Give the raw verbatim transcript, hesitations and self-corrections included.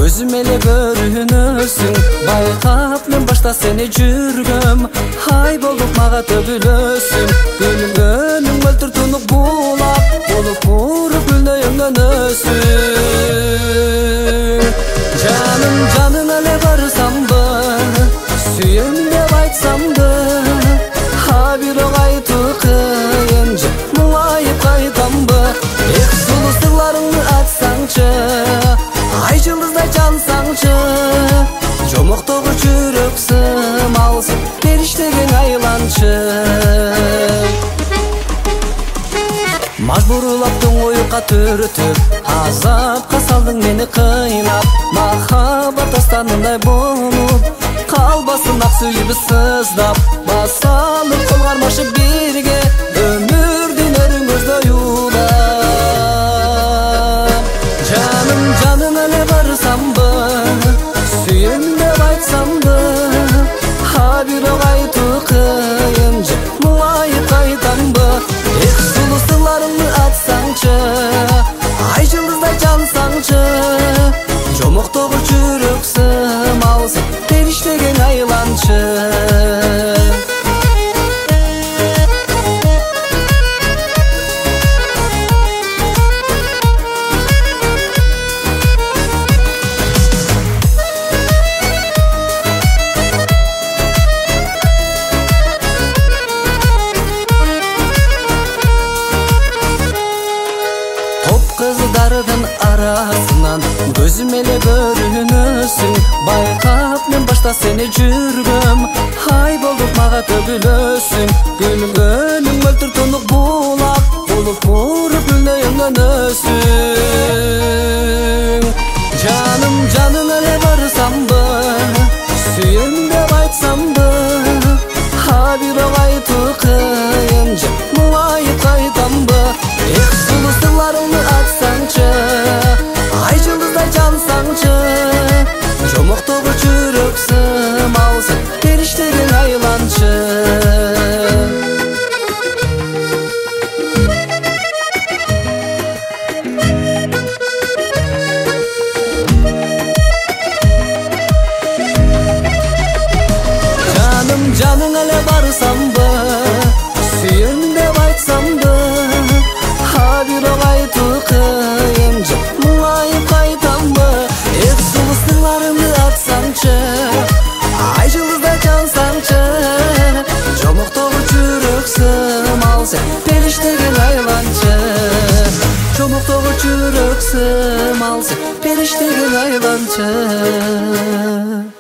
көзүм эле көрүнөсүң. Байкап мен башта сени жүргөм, ай болуп мага төбүлөсүң. Гүлгөнүң мөлтүр тунук булап, болуп буруп гүлдөйүңдөн өсүң. Жаным жаның эле барсамбы, сүйөм деп айтсамбы, а бирок айтуу кыйын, муңайып кайтамбы. Эх, сулуу сырларыңды ачсаңчы, ай жылдыздай жансаңчы, жомоктогу жүрөк сымалсың, периштеге айланчы. Мажбурлап туңуюкка түртүп, азапка салдың мени кыйнап. Махаббат астанындай болуп, калбасын ак сүйүп сыздап. Басалып кол кармашып бирге, өмүрдүн өрүңүздөй улап. Жаным жаның эле барсамбы, сүйөм деп айтсамбы, а бирок айтуу кыйын, муңайып кайтамбы. Эх, сулуу сырларыңды ачсаңчы, ай жылдыздай жансаңчы, жомоктогу жүрөк сымалсың, периштеге айланчы. Кыздардын арасынан көзүм эле көрүнөсүң. Байкап мен башта сени жүргөм, ай болуп мага төбүлөсүң. Гүлгөнүң мөлтүр тунук булап, болуп буруп гүлдөйүңдөн өсүң. Жаным жаның эле барсамбы, сүйөм деп айтсамбы, а бирок айтуу кыйын, муңайып кайтамбы. Эх, сулуу сырларыңды ачсаңчы, ай жылдыздай жансаңчы, жомоктогу жүрөк сымалсың, периштеге айланчы. Жаным жаның эле барсамбы, сүйөм деп айтсамбы, а бирок айтуу кыйын, муңайып кайтамбы. Эх, сулуу сырларыңды ачсаңчы, ай жылдыздай жансаңчы, жомоктогу жүрөк сымалсың, периштеге айланчы. Жомоктогу жүрөк сымалсың, периштеге айланчы.